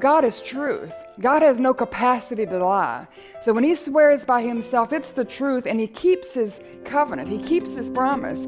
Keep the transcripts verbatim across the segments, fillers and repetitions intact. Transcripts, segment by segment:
God is truth. God has no capacity to lie. So when he swears by himself, it's the truth, and he keeps his covenant. He keeps his promise.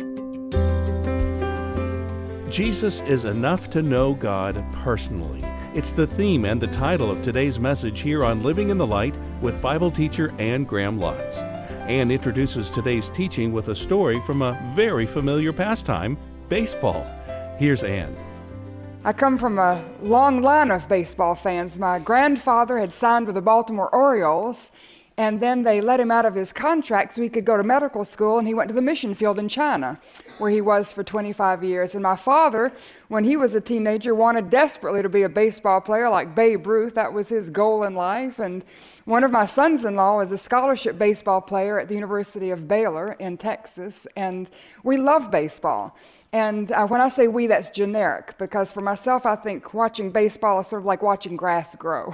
Jesus is enough to know God personally. It's the theme and the title of today's message here on Living in the Light with Bible teacher Ann Graham Lotz. Ann introduces today's teaching with a story from a very familiar pastime, baseball. Here's Ann. I come from a long line of baseball fans. My grandfather had signed with the Baltimore Orioles, and then they let him out of his contract so he could go to medical school, and he went to the mission field in China, where he was for twenty-five years. And my father, when he was a teenager, wanted desperately to be a baseball player like Babe Ruth. That was his goal in life. And one of my sons-in-law was a scholarship baseball player at the University of Baylor in Texas, and we love baseball. And uh, when I say we, that's generic, because for myself, I think watching baseball is sort of like watching grass grow.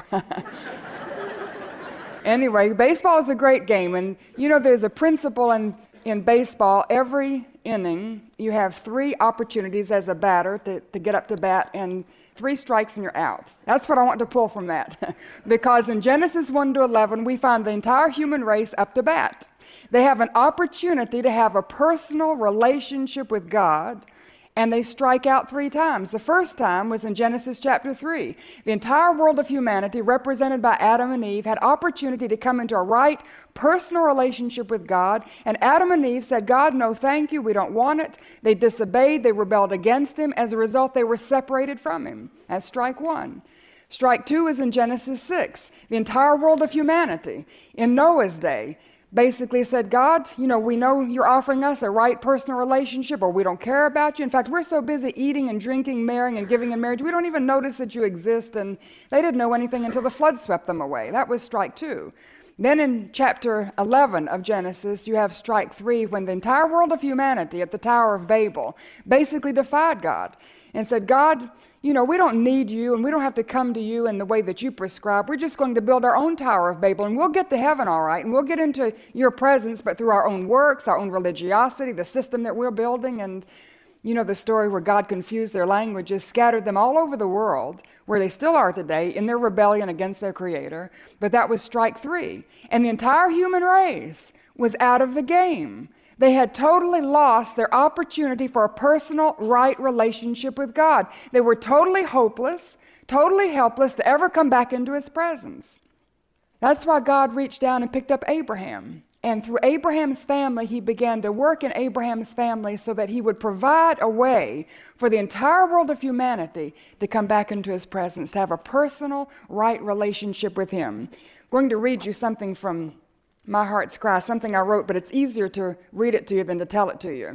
Anyway, baseball is a great game, and you know there's a principle in, in baseball. Every inning, you have three opportunities as a batter to, to get up to bat, and three strikes and you're out. That's what I want to pull from that. Because in Genesis one to eleven, we find the entire human race up to bat. They have an opportunity to have a personal relationship with God, and they strike out three times. The first time was in Genesis chapter three. The entire world of humanity, represented by Adam and Eve, had opportunity to come into a right personal relationship with God, and Adam and Eve said, God, no thank you, we don't want it. They disobeyed, they rebelled against him. As a result, they were separated from him. That's strike one. Strike two is in Genesis six. The entire world of humanity in Noah's day basically said, God, you know, we know you're offering us a right personal relationship, or we don't care about you. In fact, we're so busy eating and drinking, marrying and giving in marriage, we don't even notice that you exist. And they didn't know anything until the flood swept them away. That was strike two. Then in chapter eleven of Genesis, you have strike three, when the entire world of humanity at the Tower of Babel basically defied God and said, God, you know, we don't need you, and we don't have to come to you in the way that you prescribe. We're just going to build our own Tower of Babel, and we'll get to heaven all right, and we'll get into your presence, but through our own works, our own religiosity, the system that we're building. And you know the story where God confused their languages, scattered them all over the world, where they still are today, in their rebellion against their Creator. But that was strike three. And the entire human race was out of the game. They had totally lost their opportunity for a personal, right relationship with God. They were totally hopeless, totally helpless to ever come back into his presence. That's why God reached down and picked up Abraham. And through Abraham's family, he began to work in Abraham's family so that he would provide a way for the entire world of humanity to come back into his presence, to have a personal, right relationship with him. I'm going to read you something from My Heart's Cry, something I wrote, but it's easier to read it to you than to tell it to you.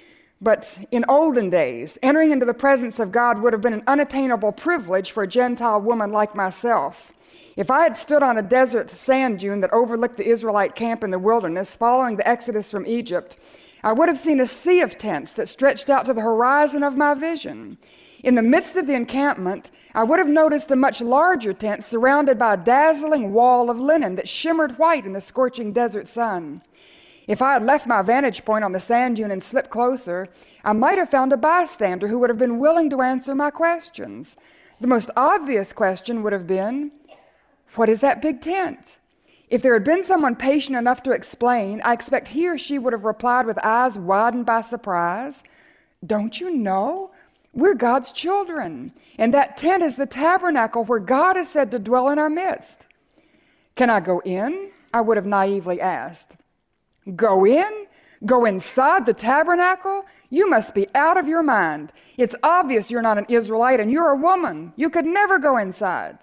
But in olden days, entering into the presence of God would have been an unattainable privilege for a Gentile woman like myself. If I had stood on a desert sand dune that overlooked the Israelite camp in the wilderness following the exodus from Egypt, I would have seen a sea of tents that stretched out to the horizon of my vision. In the midst of the encampment, I would have noticed a much larger tent surrounded by a dazzling wall of linen that shimmered white in the scorching desert sun. If I had left my vantage point on the sand dune and slipped closer, I might have found a bystander who would have been willing to answer my questions. The most obvious question would have been, what is that big tent? If there had been someone patient enough to explain, I expect he or she would have replied with eyes widened by surprise, don't you know? We're God's children, and that tent is the tabernacle where God is said to dwell in our midst. Can I go in? I would have naively asked. Go in? Go inside the tabernacle? You must be out of your mind. It's obvious you're not an Israelite and you're a woman. You could never go inside.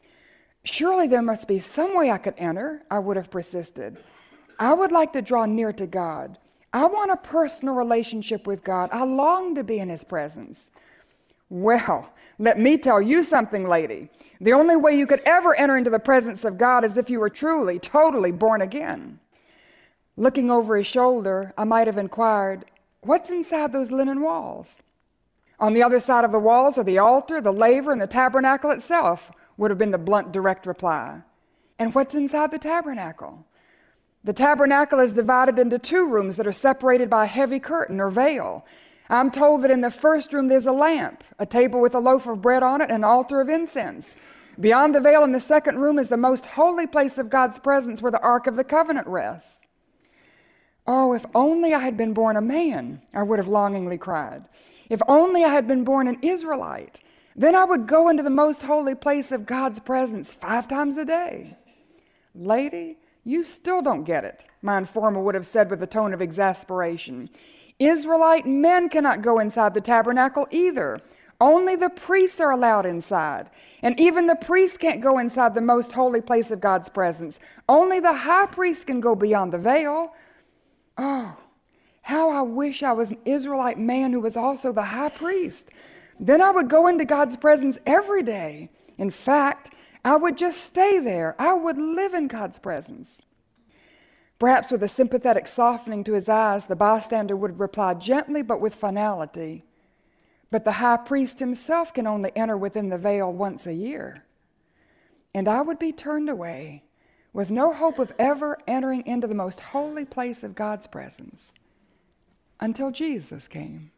Surely there must be some way I could enter, I would have persisted. I would like to draw near to God. I want a personal relationship with God. I long to be in his presence. Well, let me tell you something, lady. The only way you could ever enter into the presence of God is if you were truly, totally born again. Looking over his shoulder, I might have inquired, what's inside those linen walls? On the other side of the walls are the altar, the laver, and the tabernacle itself, would have been the blunt, direct reply. And what's inside the tabernacle? The tabernacle is divided into two rooms that are separated by a heavy curtain or veil. I'm told that in the first room there's a lamp, a table with a loaf of bread on it, and an altar of incense. Beyond the veil in the second room is the most holy place of God's presence where the Ark of the Covenant rests. Oh, if only I had been born a man, I would have longingly cried. If only I had been born an Israelite, then I would go into the most holy place of God's presence five times a day. Lady, you still don't get it, my informer would have said with a tone of exasperation. Israelite men cannot go inside the tabernacle either. Only the priests are allowed inside. And even the priests can't go inside the most holy place of God's presence. Only the high priest can go beyond the veil. Oh, how I wish I was an Israelite man who was also the high priest. Then I would go into God's presence every day. In fact, I would just stay there. I would live in God's presence. Perhaps with a sympathetic softening to his eyes, the bystander would reply gently but with finality, but the high priest himself can only enter within the veil once a year. And I would be turned away with no hope of ever entering into the most holy place of God's presence until Jesus came.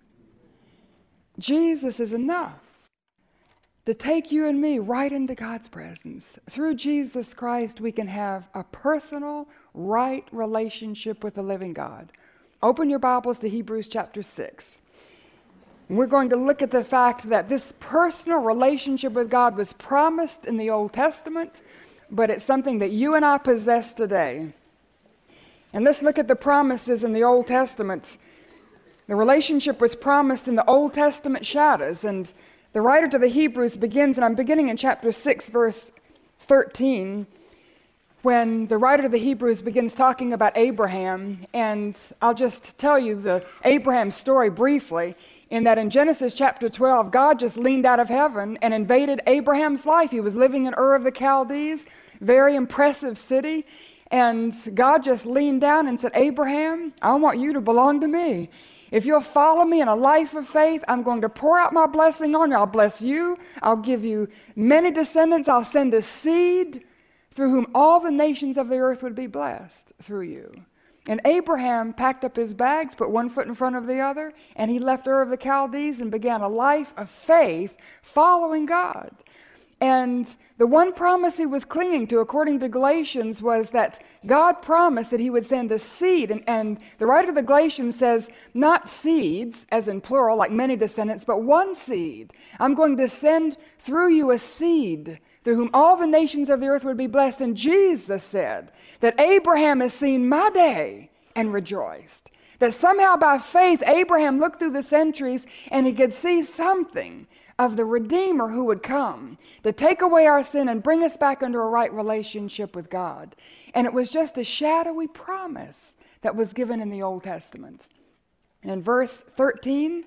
Jesus is enough to take you and me right into God's presence. Through Jesus Christ, we can have a personal, right relationship with the living God. Open your Bibles to Hebrews chapter six. We're going to look at the fact that this personal relationship with God was promised in the Old Testament, but it's something that you and I possess today. And let's look at the promises in the Old Testament. The relationship was promised in the Old Testament shadows, and the writer to the Hebrews begins, and I'm beginning in chapter six, verse thirteen, when the writer to the Hebrews begins talking about Abraham. And I'll just tell you the Abraham story briefly, in that in Genesis chapter twelve, God just leaned out of heaven and invaded Abraham's life. He was living in Ur of the Chaldees, very impressive city, and God just leaned down and said, Abraham, I want you to belong to me. If you'll follow me in a life of faith, I'm going to pour out my blessing on you. I'll bless you. I'll give you many descendants. I'll send a seed through whom all the nations of the earth would be blessed through you. And Abraham packed up his bags, put one foot in front of the other, and he left Ur of the Chaldees and began a life of faith following God. And the one promise he was clinging to, according to Galatians, was that God promised that he would send a seed. And, and the writer of the Galatians says, not seeds, as in plural, like many descendants, but one seed. I'm going to send through you a seed through whom all the nations of the earth would be blessed. And Jesus said that Abraham has seen my day and rejoiced. That somehow by faith, Abraham looked through the centuries and he could see something of the Redeemer who would come to take away our sin and bring us back into a right relationship with God. And it was just a shadowy promise that was given in the Old Testament. And in verse thirteen,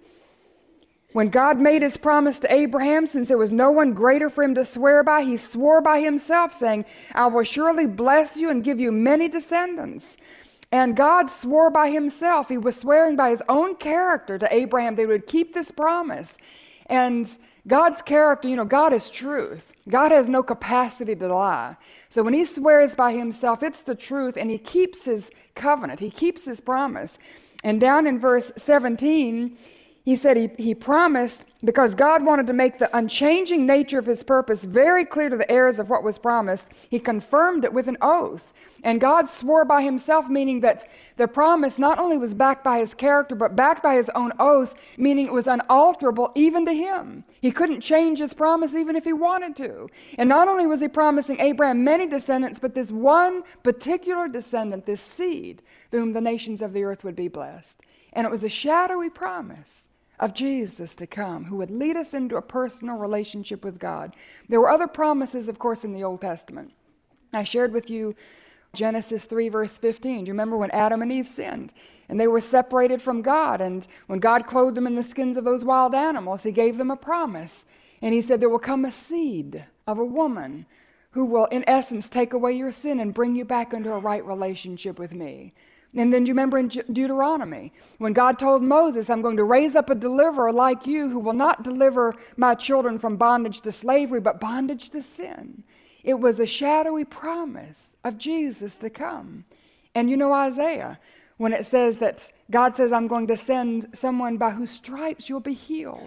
when God made his promise to Abraham, since there was no one greater for him to swear by, he swore by himself, saying, I will surely bless you and give you many descendants. And God swore by himself. He was swearing by his own character to Abraham that he would keep this promise. And God's character, you know, God is truth. God has no capacity to lie. So when he swears by himself, it's the truth, and he keeps his covenant. He keeps his promise. And down in verse seventeen, he said he, he promised because God wanted to make the unchanging nature of his purpose very clear to the heirs of what was promised. He confirmed it with an oath. And God swore by himself, meaning that the promise not only was backed by his character, but backed by his own oath, meaning it was unalterable even to him. He couldn't change his promise even if he wanted to. And not only was he promising Abraham many descendants, but this one particular descendant, this seed, through whom the nations of the earth would be blessed. And it was a shadowy promise of Jesus to come, who would lead us into a personal relationship with God. There were other promises, of course, in the Old Testament. I shared with you Genesis three, verse fifteen. Do you remember when Adam and Eve sinned? And they were separated from God. And when God clothed them in the skins of those wild animals, he gave them a promise. And he said, there will come a seed of a woman who will, in essence, take away your sin and bring you back into a right relationship with me. And then do you remember in Deuteronomy, when God told Moses, I'm going to raise up a deliverer like you who will not deliver my children from bondage to slavery, but bondage to sin. It was a shadowy promise of Jesus to come. And you know Isaiah, when it says that God says, I'm going to send someone by whose stripes you'll be healed.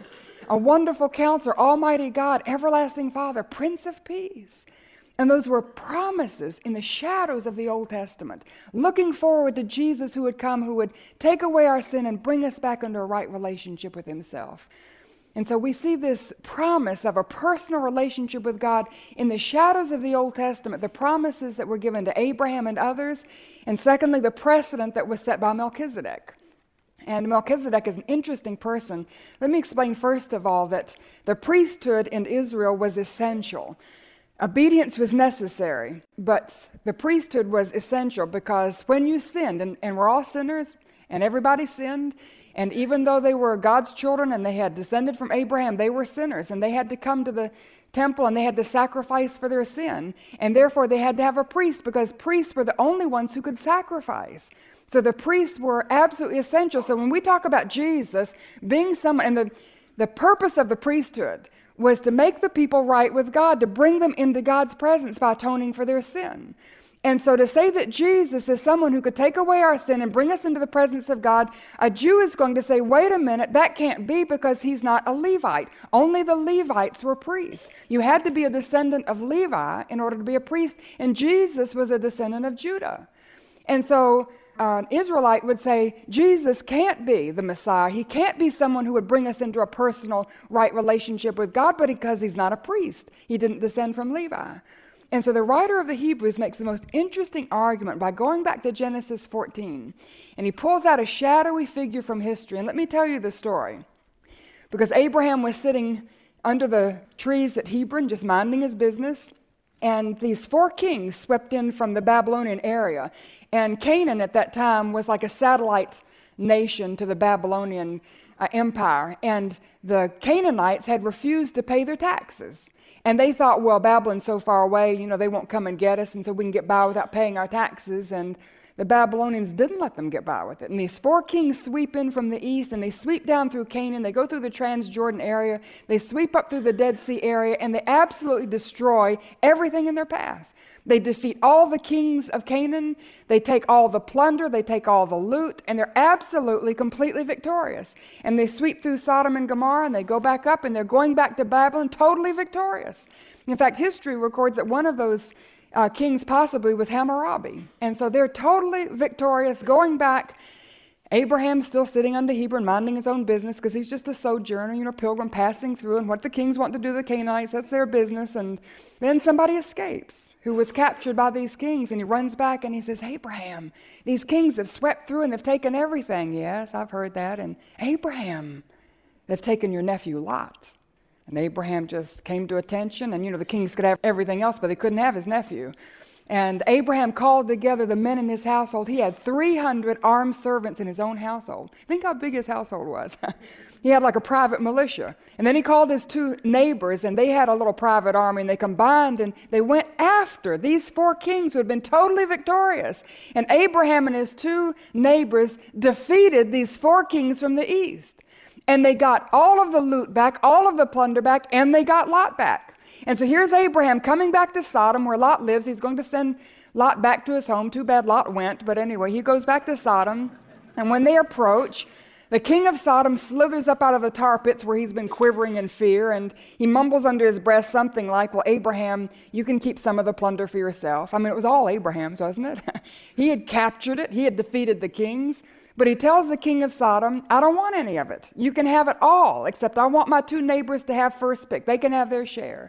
a wonderful counselor, almighty God, everlasting Father, Prince of Peace. And those were promises in the shadows of the Old Testament, looking forward to Jesus who would come, who would take away our sin and bring us back into a right relationship with himself. And so we see this promise of a personal relationship with God in the shadows of the Old Testament, the promises that were given to Abraham and others, and secondly, the precedent that was set by Melchizedek. And Melchizedek is an interesting person. Let me explain first of all that the priesthood in Israel was essential. Obedience was necessary, but the priesthood was essential because when you sinned, and, and we're all sinners, and everybody sinned, and even though they were God's children and they had descended from Abraham, they were sinners, and they had to come to the temple and they had to sacrifice for their sin, and therefore they had to have a priest because priests were the only ones who could sacrifice. So the priests were absolutely essential. So when we talk about Jesus being someone, and the, the purpose of the priesthood was to make the people right with God, to bring them into God's presence by atoning for their sin. And so to say that Jesus is someone who could take away our sin and bring us into the presence of God, a Jew is going to say, wait a minute, that can't be because he's not a Levite. Only the Levites were priests. You had to be a descendant of Levi in order to be a priest, and Jesus was a descendant of Judah. And so Uh, an Israelite would say, Jesus can't be the Messiah. He can't be someone who would bring us into a personal, right relationship with God, but because he's not a priest. He didn't descend from Levi. And so the writer of the Hebrews makes the most interesting argument by going back to Genesis fourteen. And he pulls out a shadowy figure from history. And let me tell you the story. Because Abraham was sitting under the trees at Hebron, just minding his business. And these four kings swept in from the Babylonian area. And Canaan at that time was like a satellite nation to the Babylonian uh, empire. And the Canaanites had refused to pay their taxes. And they thought, well, Babylon's so far away, you know, they won't come and get us, and so we can get by without paying our taxes. And the Babylonians didn't let them get by with it. And these four kings sweep in from the east, and they sweep down through Canaan. They go through the Transjordan area. They sweep up through the Dead Sea area, and they absolutely destroy everything in their path. They defeat all the kings of Canaan. They take all the plunder. They take all the loot, and they're absolutely, completely victorious. And they sweep through Sodom and Gomorrah, and they go back up, and they're going back to Babylon, totally victorious. In fact, history records that one of those Uh, kings possibly was Hammurabi. And so they're totally victorious, going back. Abraham's still sitting under Hebron, minding his own business, because he's just a sojourner, you know, pilgrim passing through, and what the kings want to do to the Canaanites, that's their business. And then somebody escapes who was captured by these kings, and he runs back and he says, Abraham, these kings have swept through and they've taken everything. Yes, I've heard that. And Abraham, they've taken your nephew Lot. And Abraham just came to attention, and you know, the kings could have everything else, but they couldn't have his nephew. And Abraham called together the men in his household. He had three hundred armed servants in his own household. Think how big his household was. He had like a private militia. And then he called his two neighbors, and they had a little private army, and they combined, and they went after these four kings who had been totally victorious. And Abraham and his two neighbors defeated these four kings from the east. And they got all of the loot back, all of the plunder back, and they got Lot back. And so here's Abraham coming back to Sodom where Lot lives. He's going to send Lot back to his home. Too bad Lot went, but anyway, he goes back to Sodom. And when they approach, the king of Sodom slithers up out of the tar pits where he's been quivering in fear, and he mumbles under his breath something like, well, Abraham, you can keep some of the plunder for yourself. I mean, it was all Abraham's, wasn't it? He had captured it. He had defeated the kings. But he tells the king of Sodom, I don't want any of it. You can have it all, except I want my two neighbors to have first pick. They can have their share.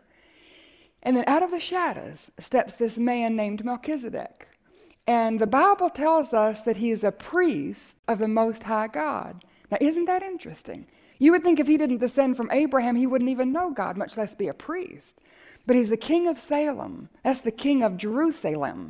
And then out of the shadows steps this man named Melchizedek. And the Bible tells us that he is a priest of the Most High God. Now, isn't that interesting? You would think if he didn't descend from Abraham, he wouldn't even know God, much less be a priest. But he's the king of Salem. That's the king of Jerusalem.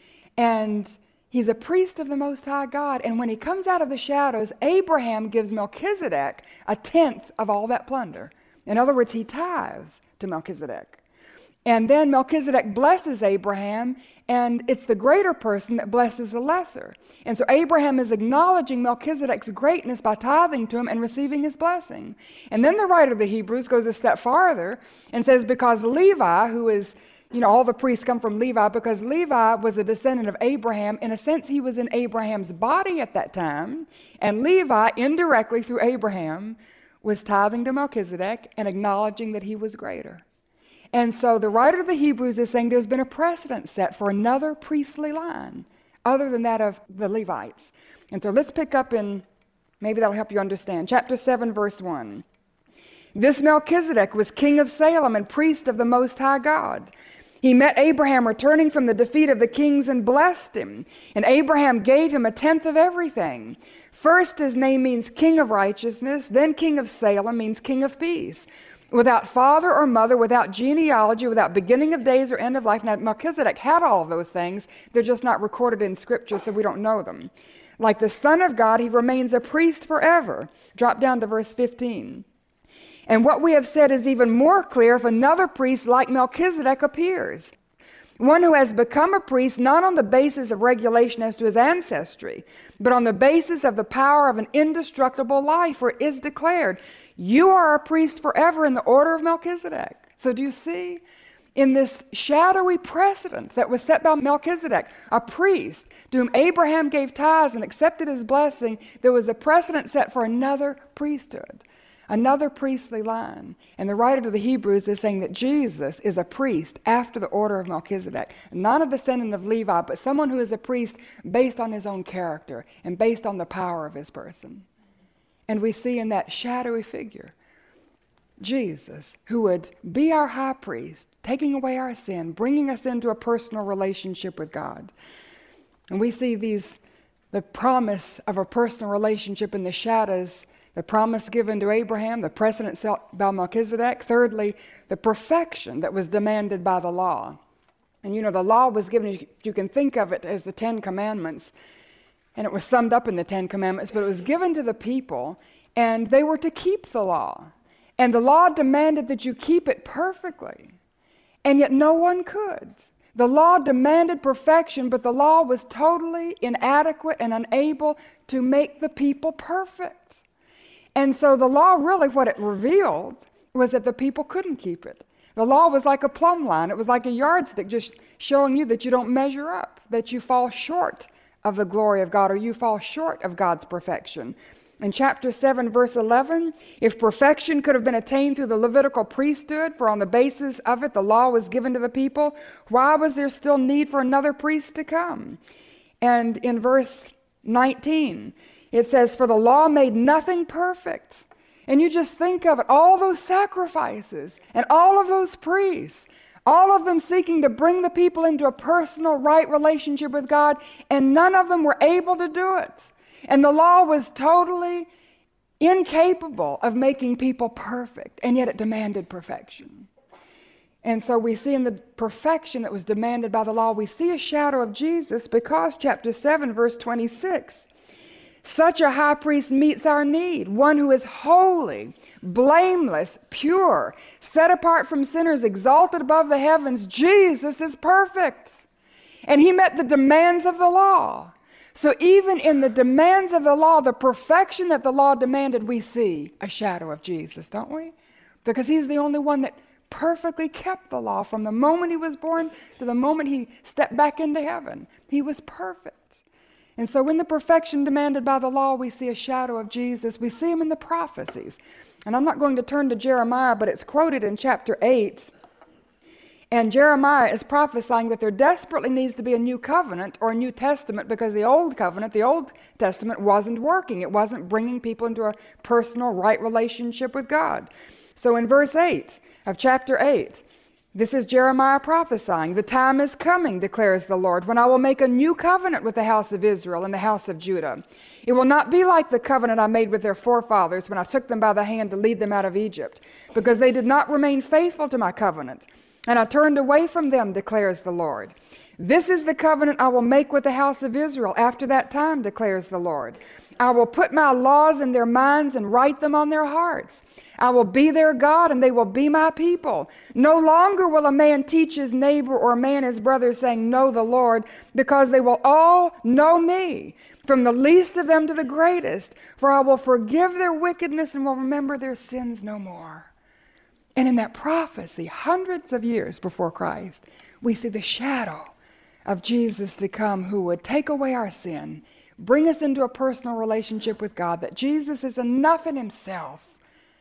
And he's a priest of the Most High God, and when he comes out of the shadows, Abraham gives Melchizedek a tenth of all that plunder. In other words, he tithes to Melchizedek. And then Melchizedek blesses Abraham, and it's the greater person that blesses the lesser. And so Abraham is acknowledging Melchizedek's greatness by tithing to him and receiving his blessing. And then the writer of the Hebrews goes a step farther and says, because Levi, who is You know, all the priests come from Levi, because Levi was a descendant of Abraham. In a sense, he was in Abraham's body at that time. And Levi, indirectly through Abraham, was tithing to Melchizedek and acknowledging that he was greater. And so the writer of the Hebrews is saying there's been a precedent set for another priestly line other than that of the Levites. And so let's pick up in, maybe that'll help you understand, chapter seven, verse one. This Melchizedek was king of Salem and priest of the Most High God. He met Abraham returning from the defeat of the kings and blessed him. And Abraham gave him a tenth of everything. First, his name means king of righteousness. Then king of Salem means king of peace. Without father or mother, without genealogy, without beginning of days or end of life. Now, Melchizedek had all of those things. They're just not recorded in Scripture, so we don't know them. Like the Son of God, he remains a priest forever. Drop down to verse fifteen. And what we have said is even more clear if another priest like Melchizedek appears. One who has become a priest not on the basis of regulation as to his ancestry, but on the basis of the power of an indestructible life, for it is declared, you are a priest forever in the order of Melchizedek. So do you see? In this shadowy precedent that was set by Melchizedek, a priest to whom Abraham gave tithes and accepted his blessing, there was a precedent set for another priesthood. Another priestly line. And the writer to the Hebrews is saying that Jesus is a priest after the order of Melchizedek. Not a descendant of Levi, but someone who is a priest based on his own character and based on the power of his person. And we see in that shadowy figure Jesus, who would be our high priest, taking away our sin, bringing us into a personal relationship with God. And we see these, the promise of a personal relationship in the shadows. The promise given to Abraham, the precedent set by Melchizedek. Thirdly, the perfection that was demanded by the law. And you know, the law was given, you can think of it as the Ten Commandments, and it was summed up in the Ten Commandments, but it was given to the people, and they were to keep the law. And the law demanded that you keep it perfectly, and yet no one could. The law demanded perfection, but the law was totally inadequate and unable to make the people perfect. And so the law really, what it revealed was that the people couldn't keep it. The law was like a plumb line. It was like a yardstick just showing you that you don't measure up, that you fall short of the glory of God, or you fall short of God's perfection. In chapter seven, verse eleven, if perfection could have been attained through the Levitical priesthood, for on the basis of it the law was given to the people, why was there still need for another priest to come? And in verse nineteen, it says, for the law made nothing perfect. And you just think of it, all those sacrifices and all of those priests, all of them seeking to bring the people into a personal, right relationship with God, and none of them were able to do it. And the law was totally incapable of making people perfect, and yet it demanded perfection. And so we see in the perfection that was demanded by the law, we see a shadow of Jesus, because chapter seven, verse twenty-six, such a high priest meets our need, one who is holy, blameless, pure, set apart from sinners, exalted above the heavens. Jesus is perfect. And he met the demands of the law. So even in the demands of the law, the perfection that the law demanded, we see a shadow of Jesus, don't we? Because he's the only one that perfectly kept the law from the moment he was born to the moment he stepped back into heaven. He was perfect. And so in the perfection demanded by the law, we see a shadow of Jesus. We see him in the prophecies. And I'm not going to turn to Jeremiah, but it's quoted in chapter eight. And Jeremiah is prophesying that there desperately needs to be a new covenant or a New Testament, because the old covenant, the Old Testament, wasn't working. It wasn't bringing people into a personal, right relationship with God. So in verse eight of chapter eight, this is Jeremiah prophesying. The time is coming, declares the Lord, when I will make a new covenant with the house of Israel and the house of Judah. It will not be like the covenant I made with their forefathers when I took them by the hand to lead them out of Egypt, because they did not remain faithful to my covenant, and I turned away from them, declares the Lord. This is the covenant I will make with the house of Israel after that time, declares the Lord. I will put my laws in their minds and write them on their hearts. I will be their God, and they will be my people. No longer will a man teach his neighbor or a man his brother, saying, know the Lord, because they will all know me, from the least of them to the greatest. For I will forgive their wickedness and will remember their sins no more. And in that prophecy, hundreds of years before Christ, we see the shadow of Jesus to come, who would take away our sin, bring us into a personal relationship with God, that Jesus is enough in himself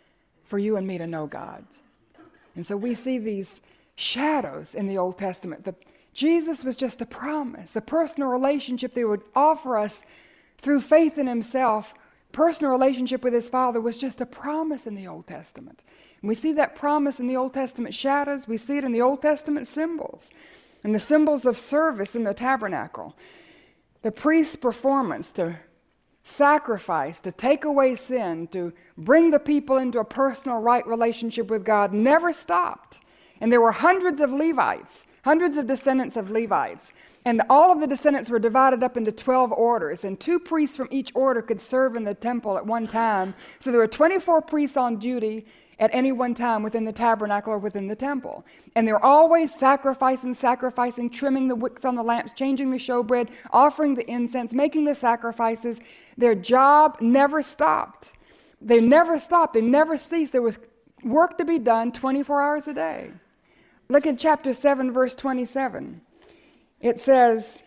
for you and me to know God. And so we see these shadows in the Old Testament. The, Jesus was just a promise, the personal relationship that would offer us through faith in himself. Personal relationship with his Father was just a promise in the Old Testament. And we see that promise in the Old Testament shadows. We see it in the Old Testament symbols, and the symbols of service in the tabernacle. The priest's performance to sacrifice, to take away sin, to bring the people into a personal right relationship with God never stopped. And there were hundreds of Levites, hundreds of descendants of Levites. And all of the descendants were divided up into twelve orders, and two priests from each order could serve in the temple at one time. So there were twenty-four priests on duty at any one time within the tabernacle or within the temple. And they're always sacrificing, sacrificing, trimming the wicks on the lamps, changing the showbread, offering the incense, making the sacrifices. Their job never stopped. They never stopped. They never ceased. There was work to be done twenty-four hours a day. Look at chapter seven, verse twenty-seven. It says,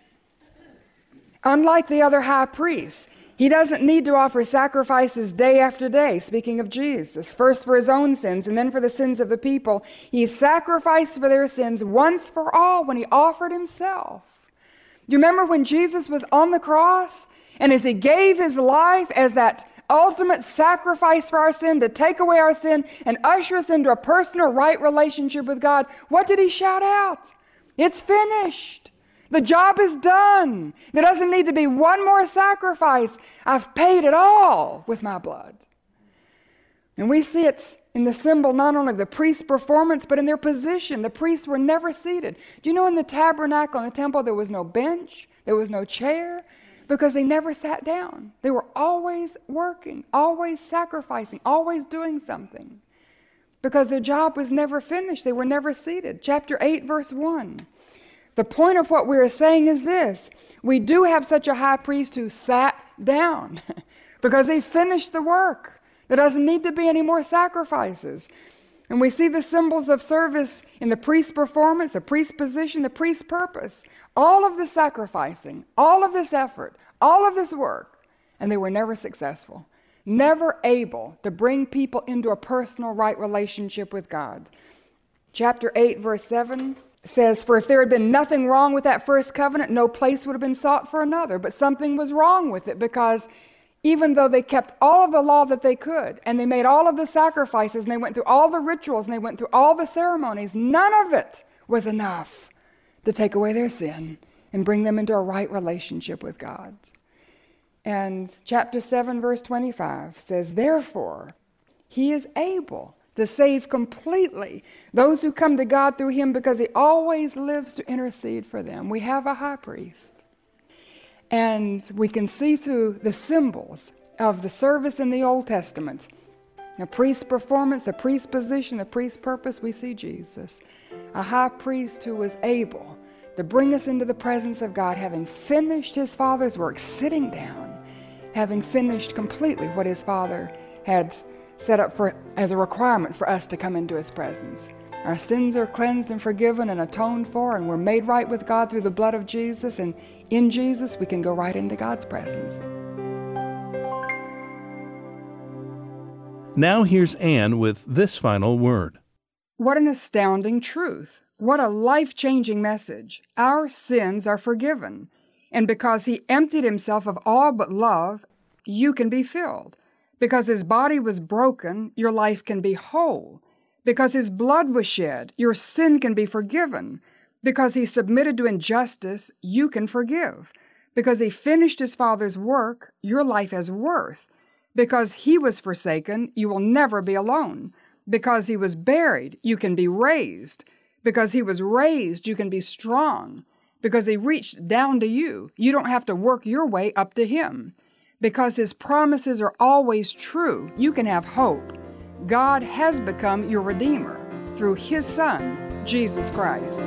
unlike the other high priests, he doesn't need to offer sacrifices day after day, speaking of Jesus, first for his own sins and then for the sins of the people. He sacrificed for their sins once for all when he offered himself. Do you remember when Jesus was on the cross, and as he gave his life as that ultimate sacrifice for our sin, to take away our sin and usher us into a personal right relationship with God, what did he shout out? It's finished. The job is done. There doesn't need to be one more sacrifice. I've paid it all with my blood. And we see it in the symbol not only of the priest's performance, but in their position. The priests were never seated. Do you know in the tabernacle, in the temple, there was no bench, there was no chair, because they never sat down. They were always working, always sacrificing, always doing something, because their job was never finished. They were never seated. Chapter eight, verse one. The point of what we are saying is this: we do have such a high priest who sat down because he finished the work. There doesn't need to be any more sacrifices. And we see the symbols of service in the priest's performance, the priest's position, the priest's purpose. All of the sacrificing, all of this effort, all of this work, and they were never successful, never able to bring people into a personal right relationship with God. Chapter eight, verse seven says, for if there had been nothing wrong with that first covenant, no place would have been sought for another. But something was wrong with it, because even though they kept all of the law that they could, and they made all of the sacrifices, and they went through all the rituals, and they went through all the ceremonies, none of it was enough to take away their sin and bring them into a right relationship with God. And chapter seven, verse twenty-five says, therefore, he is able to save completely those who come to God through him, because he always lives to intercede for them. We have a high priest. And we can see through the symbols of the service in the Old Testament, the priest's performance, the priest's position, the priest's purpose, we see Jesus, a high priest who was able to bring us into the presence of God, having finished his Father's work, sitting down, having finished completely what his Father had set up for as a requirement for us to come into his presence. Our sins are cleansed and forgiven and atoned for, and we're made right with God through the blood of Jesus, and in Jesus we can go right into God's presence. Now here's Anne with this final word. What an astounding truth. What a life-changing message. Our sins are forgiven, and because he emptied himself of all but love, you can be filled. Because his body was broken, your life can be whole. Because his blood was shed, your sin can be forgiven. Because he submitted to injustice, you can forgive. Because he finished his Father's work, your life has worth. Because he was forsaken, you will never be alone. Because he was buried, you can be raised. Because he was raised, you can be strong. Because he reached down to you, you don't have to work your way up to him. Because his promises are always true, you can have hope. God has become your Redeemer through his Son, Jesus Christ.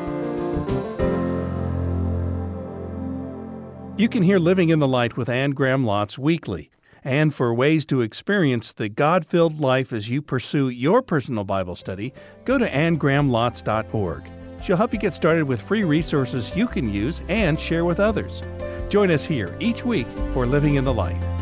You can hear Living in the Light with Anne Graham Lotz weekly. And for ways to experience the God-filled life as you pursue your personal Bible study, go to anne graham lotz dot org. She'll help you get started with free resources you can use and share with others. Join us here each week for Living in the Light.